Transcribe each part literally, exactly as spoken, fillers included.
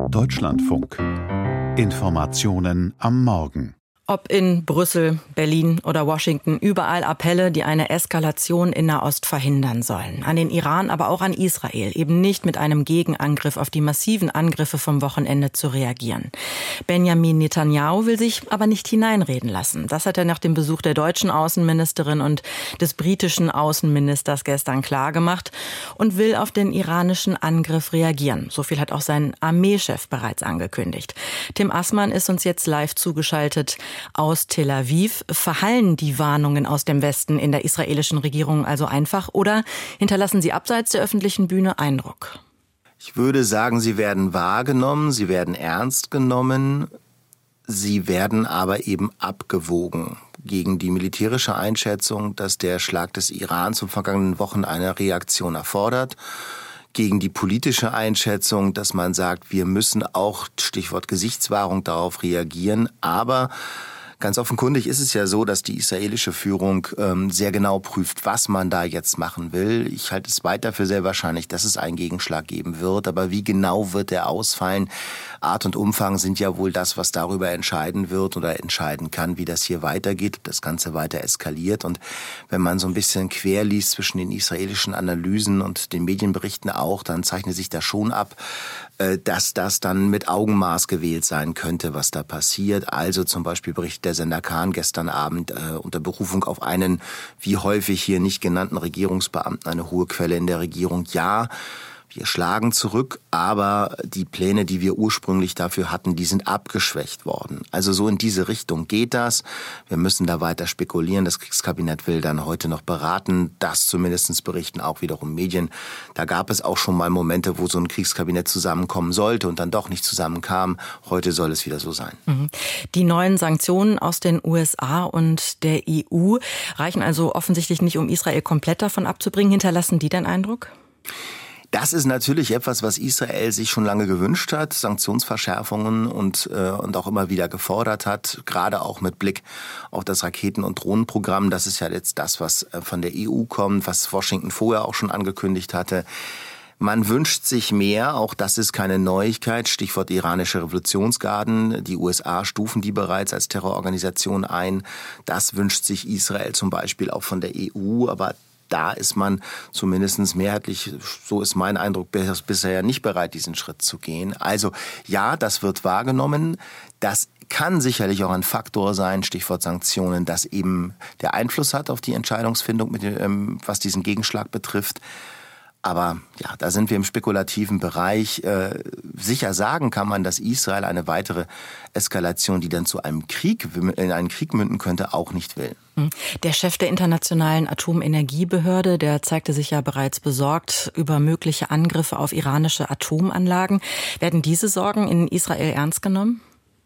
Deutschlandfunk. Informationen am Morgen. Ob in Brüssel, Berlin oder Washington, überall Appelle, die eine Eskalation in Nahost verhindern sollen. An den Iran, aber auch an Israel, eben nicht mit einem Gegenangriff auf die massiven Angriffe vom Wochenende zu reagieren. Benjamin Netanyahu will sich aber nicht hineinreden lassen. Das hat er nach dem Besuch der deutschen Außenministerin und des britischen Außenministers gestern klargemacht und will auf den iranischen Angriff reagieren. So viel hat auch sein Armeechef bereits angekündigt. Tim Assmann ist uns jetzt live zugeschaltet aus Tel Aviv. Verhallen die Warnungen aus dem Westen in der israelischen Regierung also einfach oder hinterlassen sie abseits der öffentlichen Bühne Eindruck? Ich würde sagen, sie werden wahrgenommen, sie werden ernst genommen, sie werden aber eben abgewogen gegen die militärische Einschätzung, dass der Schlag des Iran zum vergangenen Wochen eine Reaktion erfordert, gegen die politische Einschätzung, dass man sagt, wir müssen auch, Stichwort Gesichtswahrung, darauf reagieren, aber ganz offenkundig ist es ja so, dass die israelische Führung ähm, sehr genau prüft, was man da jetzt machen will. Ich halte es weiter für sehr wahrscheinlich, dass es einen Gegenschlag geben wird. Aber wie genau wird der ausfallen? Art und Umfang sind ja wohl das, was darüber entscheiden wird oder entscheiden kann, wie das hier weitergeht, ob das Ganze weiter eskaliert. Und wenn man so ein bisschen quer liest zwischen den israelischen Analysen und den Medienberichten auch, dann zeichnet sich da schon ab, dass das dann mit Augenmaß gewählt sein könnte, was da passiert. Also zum Beispiel berichtet der Sender Kahn gestern Abend äh, unter Berufung auf einen, wie häufig hier nicht genannten Regierungsbeamten, eine hohe Quelle in der Regierung. Ja, wir schlagen zurück, aber die Pläne, die wir ursprünglich dafür hatten, die sind abgeschwächt worden. Also so in diese Richtung geht das. Wir müssen da weiter spekulieren. Das Kriegskabinett will dann heute noch beraten. Das zumindest berichten auch wiederum Medien. Da gab es auch schon mal Momente, wo so ein Kriegskabinett zusammenkommen sollte und dann doch nicht zusammenkam. Heute soll es wieder so sein. Die neuen Sanktionen aus den U S A und der E U reichen also offensichtlich nicht, um Israel komplett davon abzubringen. Hinterlassen die den Eindruck? Das ist natürlich etwas, was Israel sich schon lange gewünscht hat, Sanktionsverschärfungen und äh, und auch immer wieder gefordert hat, gerade auch mit Blick auf das Raketen- und Drohnenprogramm. Das ist ja jetzt das, was von der E U kommt, was Washington vorher auch schon angekündigt hatte. Man wünscht sich mehr, auch das ist keine Neuigkeit, Stichwort iranische Revolutionsgarden. Die U S A stufen die bereits als Terrororganisation ein. Das wünscht sich Israel zum Beispiel auch von der E U, aber da ist man zumindest mehrheitlich, so ist mein Eindruck, bisher nicht bereit, diesen Schritt zu gehen. Also ja, das wird wahrgenommen. Das kann sicherlich auch ein Faktor sein, Stichwort Sanktionen, das eben der Einfluss hat auf die Entscheidungsfindung, mit dem, was diesen Gegenschlag betrifft. Aber ja, da sind wir im spekulativen Bereich. Äh, sicher sagen kann man, dass Israel eine weitere Eskalation, die dann zu einem Krieg, in einen Krieg münden könnte, auch nicht will. Der Chef der Internationalen Atomenergiebehörde, der zeigte sich ja bereits besorgt über mögliche Angriffe auf iranische Atomanlagen. Werden diese Sorgen in Israel ernst genommen?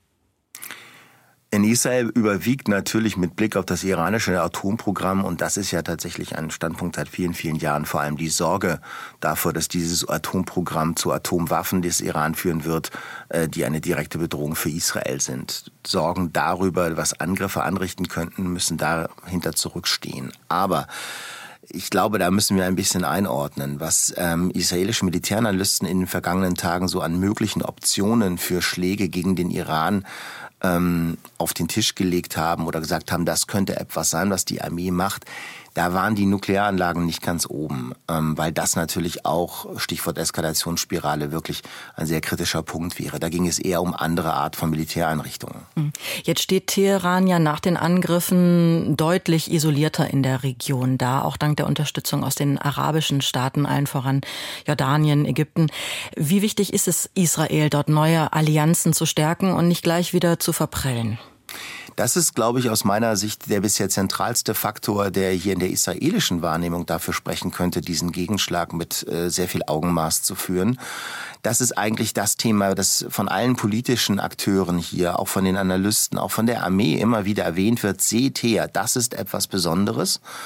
In Israel überwiegt natürlich mit Blick auf das iranische Atomprogramm, und das ist ja tatsächlich ein Standpunkt seit vielen, vielen Jahren, vor allem die Sorge davor, dass dieses Atomprogramm zu Atomwaffen des Iran führen wird, die eine direkte Bedrohung für Israel sind. Sorgen darüber, was Angriffe anrichten könnten, müssen dahinter zurückstehen. Aber ich glaube, da müssen wir ein bisschen einordnen, was ähm, israelische Militäranalysten in den vergangenen Tagen so an möglichen Optionen für Schläge gegen den Iran ähm, auf den Tisch gelegt haben oder gesagt haben, das könnte etwas sein, was die Armee macht. Da waren die Nuklearanlagen nicht ganz oben, ähm, weil das natürlich auch, Stichwort Eskalationsspirale, wirklich ein sehr kritischer Punkt wäre. Da ging es eher um andere Art von Militäreinrichtungen. Jetzt steht Teheran ja nach den Angriffen deutlich isolierter in der Region da, auch dank der Unterstützung aus den arabischen Staaten, allen voran Jordanien, Ägypten. Wie wichtig ist es Israel, dort neue Allianzen zu stärken und nicht gleich wieder zu verprellen? Das ist, glaube ich, aus meiner Sicht der bisher zentralste Faktor, der hier in der israelischen Wahrnehmung dafür sprechen könnte, diesen Gegenschlag mit äh, sehr viel Augenmaß zu führen. Das ist eigentlich das Thema, das von allen politischen Akteuren hier, auch von den Analysten, auch von der Armee immer wieder erwähnt wird. Seht her, das ist etwas Besonderes.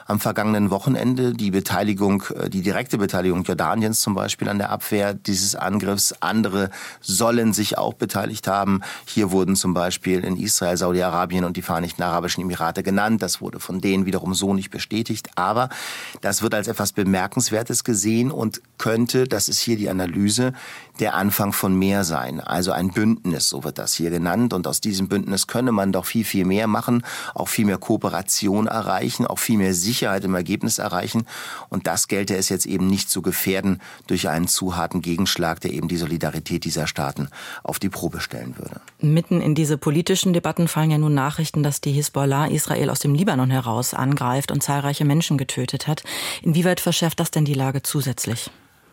am vergangenen Wochenende. Die Beteiligung, die direkte Beteiligung Jordaniens zum Beispiel an der Abwehr dieses Angriffs. Andere sollen sich auch beteiligt haben. Hier wurden zum Beispiel in Israel, Saudi-Arabien und die Vereinigten Arabischen Emirate genannt. Das wurde von denen wiederum so nicht bestätigt. Aber das wird als etwas Bemerkenswertes gesehen und könnte, das ist hier die Analyse, der Anfang von mehr sein. Also ein Bündnis, so wird das hier genannt. Und aus diesem Bündnis könne man doch viel, viel mehr machen, auch viel mehr Kooperation erreichen, auch viel mehr Sicherheit im Ergebnis erreichen. Und das gelte es jetzt eben nicht zu gefährden durch einen zu harten Gegenschlag, der eben die Solidarität dieser Staaten auf die Probe stellen würde. Mitten in diese politischen Debatten fallen ja nun Nachrichten, dass die Hisbollah Israel aus dem Libanon heraus angreift und zahlreiche Menschen getötet hat. Inwieweit verschärft das denn die Lage zusätzlich?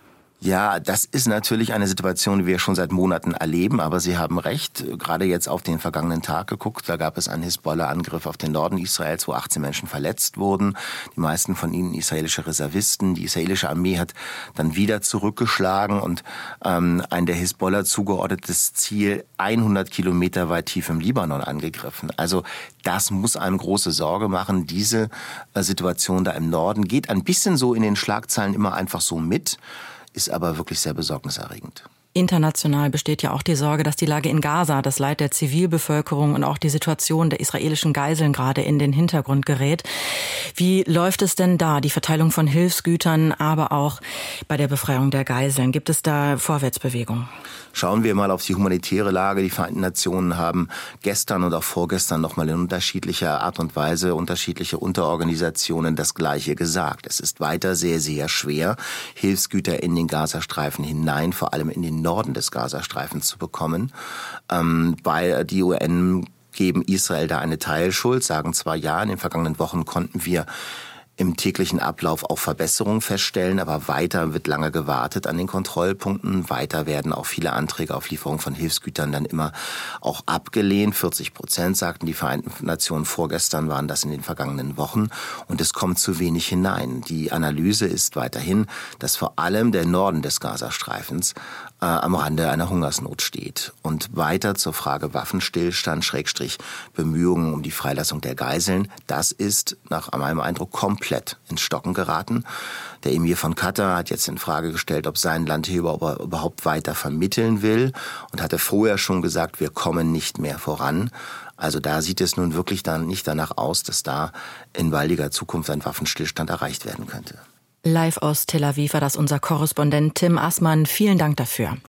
Ja, das ist natürlich eine Situation, die wir schon seit Monaten erleben, aber Sie haben recht, gerade jetzt auf den vergangenen Tag geguckt, da gab es einen Hisbollah-Angriff auf den Norden Israels, wo achtzehn Menschen verletzt wurden, die meisten von ihnen israelische Reservisten. Die israelische Armee hat dann wieder zurückgeschlagen und ähm, ein der Hisbollah zugeordnetes Ziel hundert Kilometer weit tief im Libanon angegriffen. Also das muss einem große Sorge machen. Diese äh, Situation da im Norden geht ein bisschen so in den Schlagzeilen immer einfach so mit, ist aber wirklich sehr besorgniserregend. International besteht ja auch die Sorge, dass die Lage in Gaza, das Leid der Zivilbevölkerung und auch die Situation der israelischen Geiseln gerade in den Hintergrund gerät. Wie läuft es denn da, die Verteilung von Hilfsgütern, aber auch bei der Befreiung der Geiseln? Gibt es da Vorwärtsbewegung? Schauen wir mal auf die humanitäre Lage. Die Vereinten Nationen haben gestern und auch vorgestern nochmal in unterschiedlicher Art und Weise, unterschiedliche Unterorganisationen das Gleiche gesagt. Es ist weiter sehr, sehr schwer, Hilfsgüter in den Gazastreifen hinein, vor allem in den Norden des Gazastreifens zu bekommen, ähm, weil die U N geben Israel da eine Teilschuld, sagen zwar ja, in den vergangenen Wochen konnten wir im täglichen Ablauf auch Verbesserungen feststellen, aber weiter wird lange gewartet an den Kontrollpunkten. Weiter werden auch viele Anträge auf Lieferung von Hilfsgütern dann immer auch abgelehnt. vierzig Prozent, sagten die Vereinten Nationen vorgestern, waren das in den vergangenen Wochen. Und es kommt zu wenig hinein. Die Analyse ist weiterhin, dass vor allem der Norden des Gazastreifens äh, am Rande einer Hungersnot steht. Und weiter zur Frage Waffenstillstand, Schrägstrich Bemühungen um die Freilassung der Geiseln. Das ist nach meinem Eindruck komplett komplett ins Stocken geraten. Der Emir von Katar hat jetzt in Frage gestellt, ob sein Land hier überhaupt weiter vermitteln will und hatte vorher schon gesagt, wir kommen nicht mehr voran. Also da sieht es nun wirklich dann nicht danach aus, dass da in baldiger Zukunft ein Waffenstillstand erreicht werden könnte. Live aus Tel Aviv war das unser Korrespondent Tim Assmann. Vielen Dank dafür.